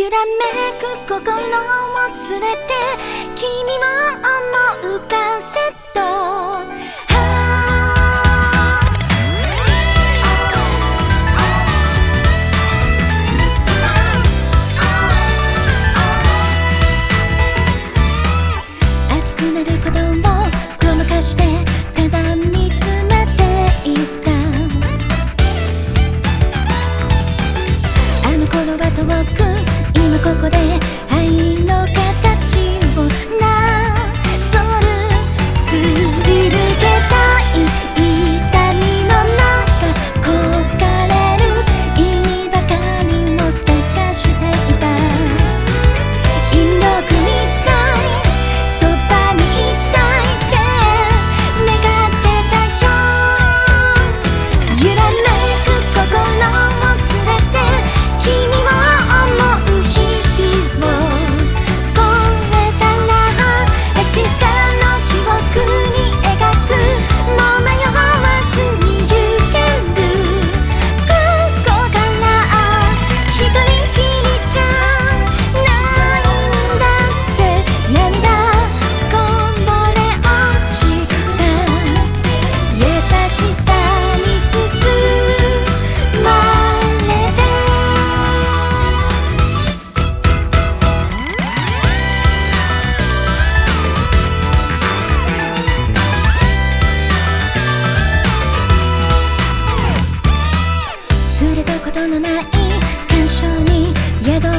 揺らめく心を連れて君を思うカセット熱くなる鼓動をごまかしてただ見つめていたあの頃は遠く今ここで愛の形をなぞるすり抜けたい痛みの中焦がれる意味ばかりを探していた引力みたいそばにいたいって願ってたよ揺らめく心を連れて君を思う日々を越えたら明日の記憶に描くもう迷わずに行けるここから一人きりじゃないんだって涙こぼれ落ちた優しさに包まれて触れたことのない感傷に宿